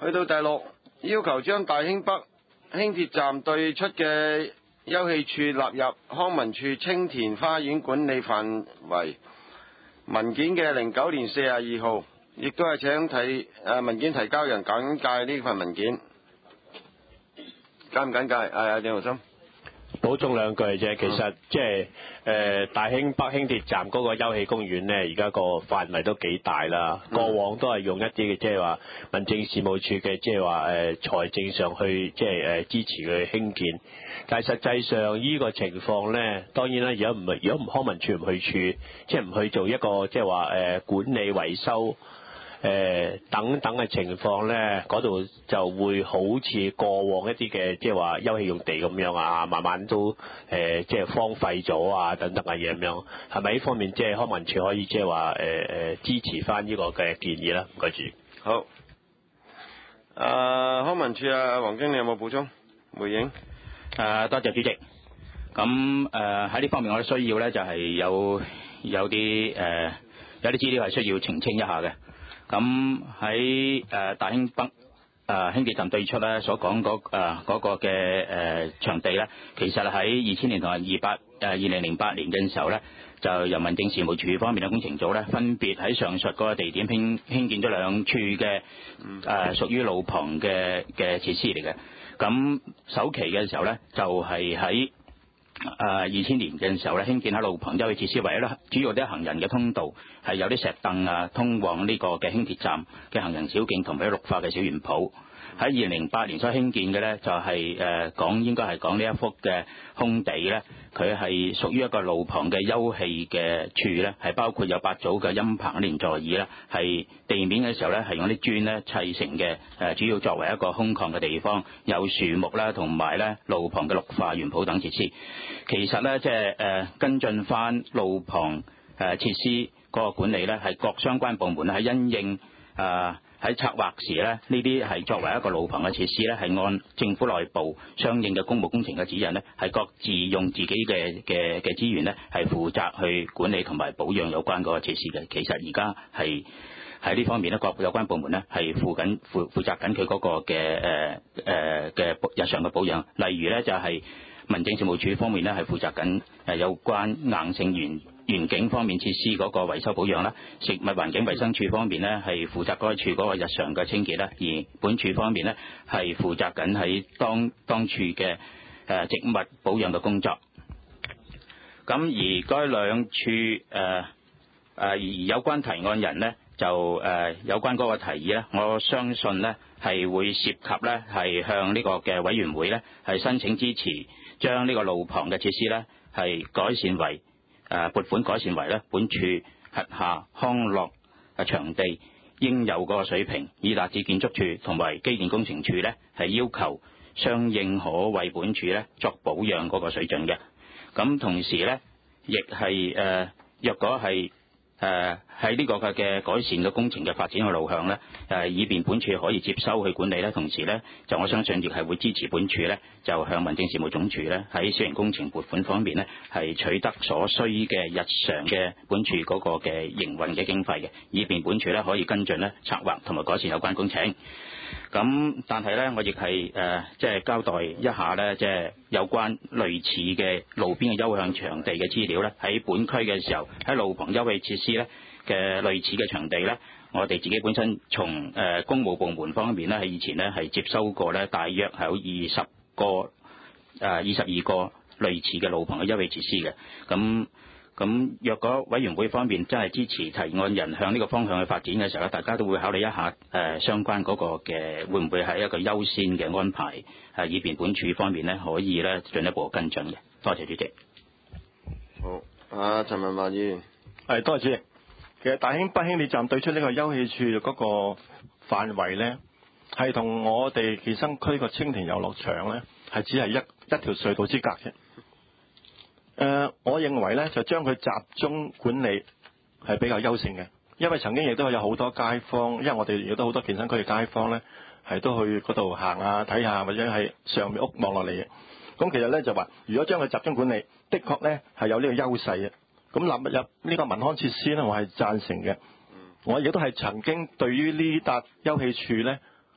去到第六，要求將大興北輕鐵站對出嘅休憩處納入康文署青田花園管理範圍。文件嘅09年42號，亦都係請文件提交人簡介呢份文件。簡唔簡介？鄭浩森。 補充兩句啫，其實即係大興北輕鐵站嗰個休憩公園呢，而家個範圍都幾大啦。過往都係用一啲嘅即係話民政事務處嘅即係話財政上去即係支持佢興建，但係實際上呢個情況呢，當然啦，如果唔康文署唔去處，即係唔去做一個即係話管理維修。等等嘅情況呢，嗰度就會好似過往一啲嘅即係話休憩用地咁樣啊，慢慢都即係荒廢咗啊等等嘅嘢咁樣，係咪呢方面即係康文署可以即係話支持翻呢個嘅建議啦？唔該住。 好，康文署黃經理有冇補充回應？ 多謝主席。咁喺呢方面我哋需要呢，就係有啲資料係需要澄清一下嘅。咁喺大興北輕鐵站對出咧所講嗰個嘅場地咧，其實喺2000年同埋2008年嘅時候咧，就由民政事務處方面嘅工程組咧，分別喺上述嗰個地點興建咗兩處嘅屬於路旁嘅設施嚟嘅。咁首期嘅時候咧，就係喺2000年嘅時候咧，興建喺路旁休憩設施，為咗主要啲行人嘅通道，係有啲石凳啊，通往呢個嘅輕鐵站嘅行人小徑同埋綠化嘅小園圃。喺2008年所興建嘅咧，就係應該係講呢一幅嘅空地咧，佢係屬於一個路旁嘅休憩嘅處咧，係包括有8組嘅陰棚連座椅啦，係地面嘅時候咧係用啲磚咧砌成嘅，主要作為一個空曠嘅地方，有樹木啦同埋咧路旁嘅綠化園圃等設施。其實咧即係跟進翻路旁設施嗰個管理咧，係各相關部門喺因應喺策劃時咧，呢啲係作為一個路旁嘅設施咧，係按政府內部相應嘅公務工程嘅指引咧，係各自用自己嘅資源咧，係負責去管理同埋保養有關嗰個設施嘅。其實而家係喺呢方面咧，各有關部門咧係負責緊佢嗰個嘅日常嘅保養。例如咧就係民政事務處方面咧係負責緊有關硬性園景方面設施嗰個維修保養啦，食物環境衛生署方面呢係負責該處嗰個日常嘅清潔啦，而本署方面呢係負責緊喺當處嘅植物保養嘅工作。咁而該兩處而有關提案人呢，就有關嗰個提議呢，我相信呢係會涉及呢係向呢個嘅委員會呢係申請支持，將呢個路旁嘅設施呢係改善為撥款改善為咧本署轄下康樂場地應有嗰個水平，以達至建築署同埋機電工程署咧係要求相應可為本署咧作保養嗰個水準嘅。咁同時咧，亦係若果係喺呢個嘅改善嘅工程嘅發展嘅路向咧，以便本署可以接收去管理咧，同時咧就我相信亦係會支持本署咧就向民政事務總署咧喺小型工程撥款方面咧係取得所需嘅日常嘅本署嗰個嘅營運嘅經費嘅，以便本署咧可以跟進咧策劃同埋改善有關工程。咁但係咧，我亦係即係交代一下咧，即係有關類似嘅路邊嘅休憩場地嘅資料咧，喺本區嘅時候喺路旁休憩設施咧嘅類似嘅場地咧，我哋自己本身從公務部門方面咧，喺以前咧係接收過咧，大約係有22個類似嘅路旁嘅休憩設施嘅。咁若果委員會方面真係支持提案人向呢個方向去發展嘅時候咧，大家都會考慮一下相關嗰個嘅會唔會係一個優先嘅安排，以便本署方面咧可以咧進一步跟進嘅。多謝主席。 好，陳文華議員。 係，多謝主席。其實大興北輕鐵站對出呢個休憩處嗰個範圍咧，係同我哋健身區個青田遊樂場咧係只係一條隧道之隔啫。我認為咧就將佢集中管理係比較優勝嘅，因為曾經亦都有好多街坊，因為我哋亦都好多健身區嘅街坊咧係都去嗰度行下睇下，或者係上面屋望落嚟嘅。咁其實咧就話，如果將佢集中管理，的確咧係有呢個優勢嘅。咁納入呢個民康設施咧，我係贊成嘅。我亦都係曾經對於呢笪休憩處咧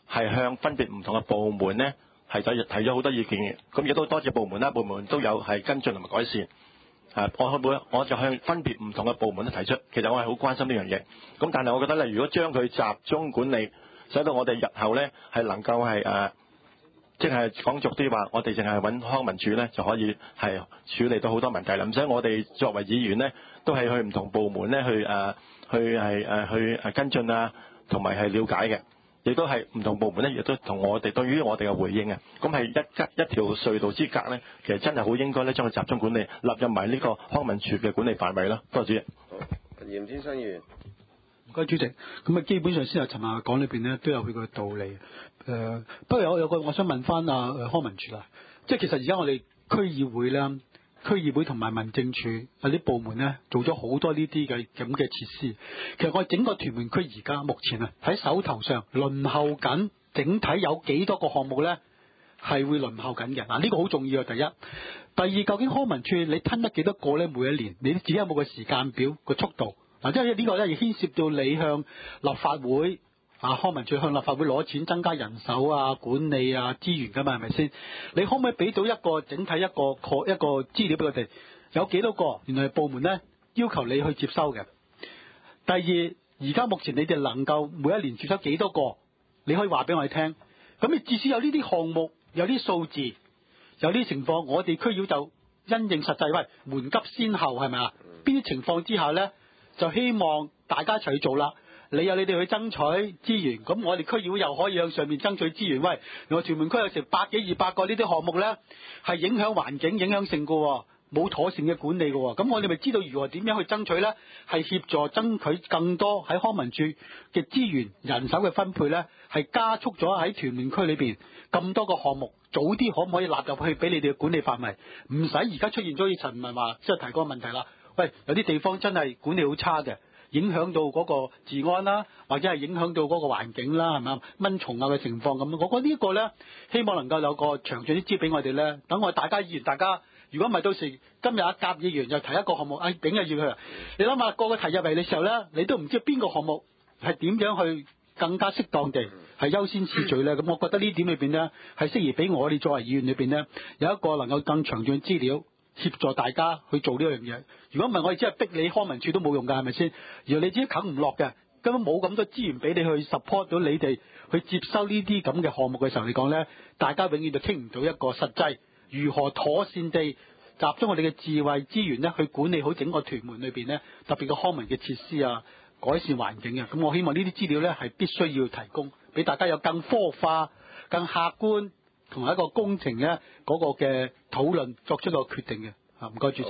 係向分別唔同嘅部門咧係提咗好多意見嘅。咁亦都多謝部門啦，部門都有係跟進同埋改善。我就向分別唔同嘅部門都提出，其實我係好關心呢樣嘢。咁但係我覺得咧，如果將佢集中管理，使到我哋日後咧係能夠係即係講俗啲話，我哋淨係揾康文署咧就可以係處理到好多問題啦。唔使我哋作為議員咧，都係去唔同部門咧去跟進啊，同埋係了解嘅。亦都係唔同部門咧，亦都同我哋對於我哋嘅回應啊。咁係一條隧道之隔咧，其實真係好應該咧將佢集中管理，納入埋呢個康文署嘅管理範圍咯。多謝主席。 好，嚴天生議員。 唔該主席，咁啊基本上先係尋日講裏邊咧都有佢個道理。不過有個我想問翻康文署啦，即係其實而家我哋區議會咧，區議會同埋民政處有啲部門咧做咗好多呢啲嘅咁嘅設施。其實我哋整個屯門區而家目前啊喺手頭上輪候緊，整體有幾多個項目咧係會輪候緊嘅？嗱，呢個好重要啊！第一，第二，究竟康文署你吞得幾多個咧？每一年你自己有冇個時間表個速度？嗱，即係呢個咧，亦牽涉到你向立法會康文署向立法會攞錢增加人手啊、管理啊、資源㗎嘛，係咪先？你可唔可以俾到一個整體一個資料俾我哋？有幾多個原來係部門咧要求你去接收嘅？第二，而家目前你哋能夠每一年接收幾多個？你可以話俾我哋聽。咁你至少有呢啲項目，有啲數字，有啲情況，我哋區議會就因應實際，喂，緩急先後係咪啊？邊啲情況之下咧，就希望大家一齊去做啦。你有你哋去爭取資源，咁我哋區議會又可以向上面爭取資源。喂，我屯門區有成100幾200個呢啲項目咧，係影響環境、影響性嘅，冇妥善嘅管理嘅。咁我哋咪知道如何點樣去爭取咧？係協助爭取更多喺康文署嘅資源、人手嘅分配咧，係加速咗喺屯門區裏邊咁多個項目，早啲可唔可以納入去俾你哋嘅管理範圍？唔使而家出現咗好似陳文華即係提過個問題啦。喂，有啲地方真係管理好差嘅。影響到嗰個治安啦，或者係影響到嗰個環境啦，係咪啊？蚊蟲啊嘅情況咁，我覺得呢個咧，希望能夠有個詳盡啲資俾我哋咧，等我哋大家議員，大家如果唔係到時今日阿甲議員又提一個項目，頂日要佢，你諗下個個提入嚟嘅時候咧，你都唔知邊個項目係點樣去更加適當地係優先次序咧。咁我覺得呢點裏邊咧係適宜俾我哋作為議員裏邊咧有一個能夠更詳盡嘅資料。協助大家去做呢樣嘢。如果唔係，我哋只係逼你康文署都冇用㗎，係咪先？而你自己啃唔落嘅，根本冇咁多資源俾你去 support 到你哋去接收呢啲咁嘅項目嘅時候嚟講咧，大家永遠就傾唔到一個實際如何妥善地集中我哋嘅智慧資源咧，去管理好整個屯門裏邊咧，特別嘅康文嘅設施啊，改善環境啊。咁我希望呢啲資料咧係必須要提供俾大家有更科化、更客觀。同埋一個工程咧嗰個嘅討論作出個決定嘅。唔該主席。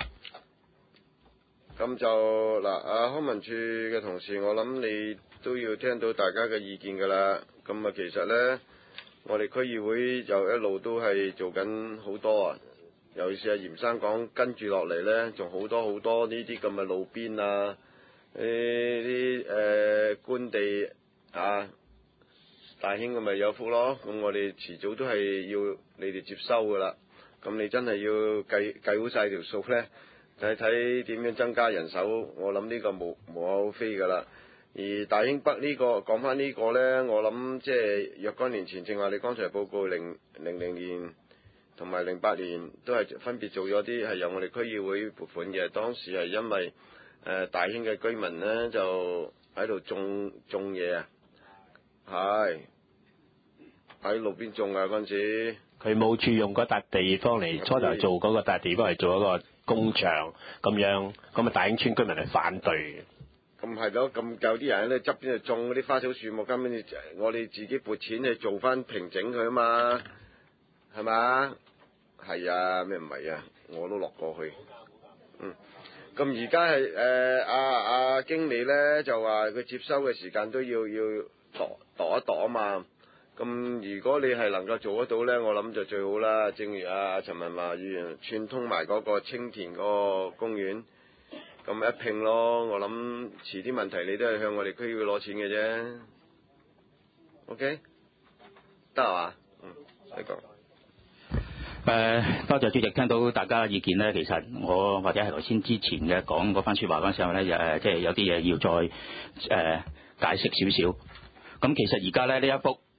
咁就嗱，康文署嘅同事，我諗你都要聽到大家嘅意見㗎啦。咁啊，其實咧，我哋區議會就一路都係做緊好多啊。尤其是阿嚴生講，跟住落嚟咧，仲好多好多呢啲咁嘅路邊啊，呢啲官地啊。大興咁咪有福咯，咁我哋遲早都係要你哋接收噶啦。咁你真係要計好晒條數咧，睇睇點樣增加人手。我諗呢個無可厚非噶啦。而大興北呢個講翻呢個咧，我諗即係若干年前，正話你剛才報告00年同埋08年都係分別做咗啲係由我哋區議會撥款嘅。當時係因為大興嘅居民咧就喺度種嘢啊。係喺路邊種啊！嗰陣時， 佢冇處用嗰笪地方嚟初頭做嗰個笪地方嚟做一個工場咁樣，咁啊大興村居民係反對嘅。 咁係咯，咁有啲人喺度側邊度種嗰啲花草樹木，根本我哋自己撥錢去做翻平整佢啊嘛，係嘛？係啊，咩唔係啊？我都落過去。咁而家係阿經理咧就話佢接收嘅時間都要度一度啊嘛，咁如果你係能夠做得到咧，我諗就最好啦。正如阿陳文華議員串通埋嗰個青田嗰個公園，咁一拼咯。我諗遲啲問題你都係向我哋區議會攞錢嘅啫。OK， 得係嘛？你講。 多謝主席，聽到大家嘅意見咧，其實我或者係頭先之前嘅講嗰番説話嗰陣時候咧，即係有啲嘢要再解釋少少。咁其實而家咧呢一幅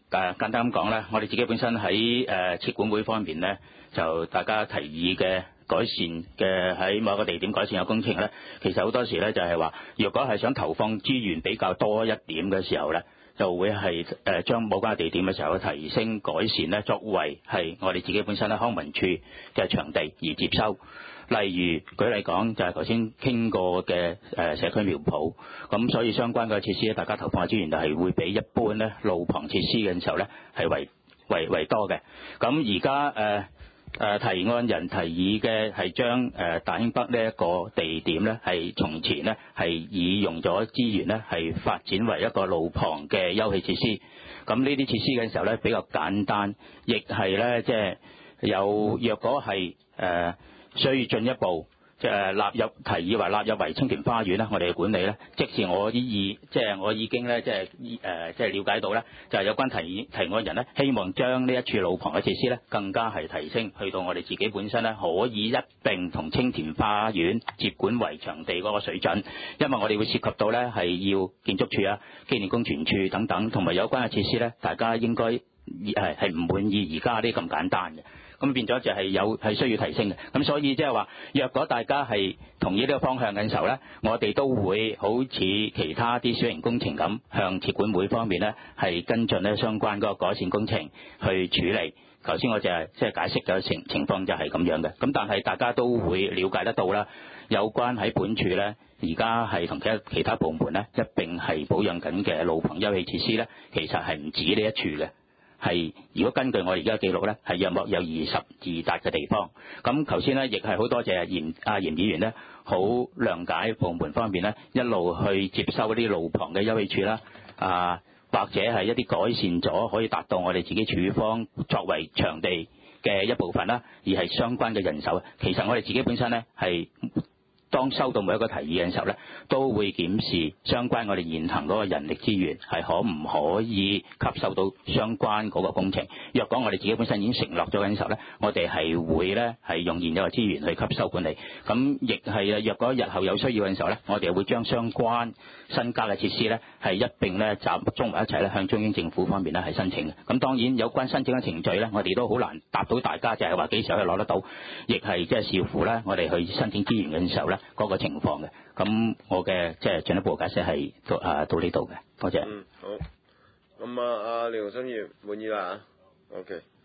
簡單咁講咧，我哋自己本身喺設管會方面咧，就大家提議嘅改善嘅喺某個地點改善嘅工程咧，其實好多時咧就係話，若果係想投放資源比較多一點嘅時候咧，就會係將某間地點嘅時候提升改善咧，作為係我哋自己本身咧康文署嘅場地而接收。例如舉例講，就係頭先傾過嘅社區苗圃，咁所以相關嘅設施咧，大家投放嘅資源就係會比一般咧路旁設施嘅時候咧係為多嘅。咁而家提案人提議嘅係將大興北呢一個地點咧，係從前咧係以用咗資源咧係發展為一個路旁嘅休憩設施。咁呢啲設施嘅時候咧比較簡單，亦係咧即係若果係需要進一步提議為納入為青田花園咧，我哋嘅管理咧，即係我已經咧即係了解到咧，就係有關提案人咧，希望將呢一處路旁嘅設施咧，更加係提升去到我哋自己本身咧，可以一並同青田花園接管為場地嗰個水準，因為我哋會涉及到咧係要建築署啊、機電工程署等等，同埋有關嘅設施咧，大家應該係唔滿意而家啲咁簡單嘅。咁變咗就係需要提升嘅，咁所以即係話，若果大家係同意呢個方向嘅時候咧，我哋都會好似其他啲小型工程咁，向設管會方面咧係跟進咧相關嗰個改善工程去處理。頭先我就係即係解釋咗情況就係咁樣嘅，咁但係大家都會了解得到啦，有關喺本處咧，而家係同其他部門咧一並係保養緊嘅路旁休憩設施咧，其實係唔止呢一處嘅。係，如果根據我哋而家記錄咧，係約莫有22笪嘅地方。咁頭先咧，亦係好多謝嚴議員咧，好諒解部門方面咧，一路去接收啲路旁嘅休憩處啦，或者係一啲改善咗，可以達到我哋自己處方作為場地嘅一部分啦，而係相關嘅人手。其實我哋自己本身咧係。當收到每一個提議嘅時候咧，都會檢視相關我哋現行嗰個人力資源係可唔可以吸收到相關嗰個工程。若果我哋自己本身已經承諾咗嘅時候咧，我哋係會咧係用現有嘅資源去吸收管理。咁亦係若果日後有需要嘅時候咧，我哋會將相關新加嘅設施咧係一並咧集中埋一齊咧向中央政府方面咧係申請嘅。咁當然有關申請嘅程序咧，我哋都好難答到大家，就係話幾時可以攞得到，亦係即係視乎咧我哋去申請資源嘅時候咧。嗰個情況嘅，咁我嘅即係進一步解釋係到呢度嘅，多謝。 好。咁啊，廖生業滿意啦嚇 ，OK。